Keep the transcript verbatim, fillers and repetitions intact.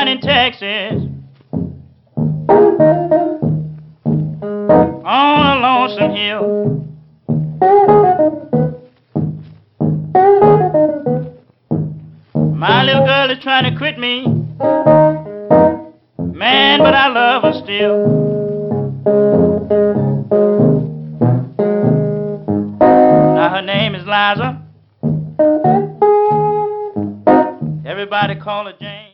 down in Texas on a lonesome hill. My little girl is trying to quit me, man, but I love her still. Now her name is Liza. Everybody call her Jane.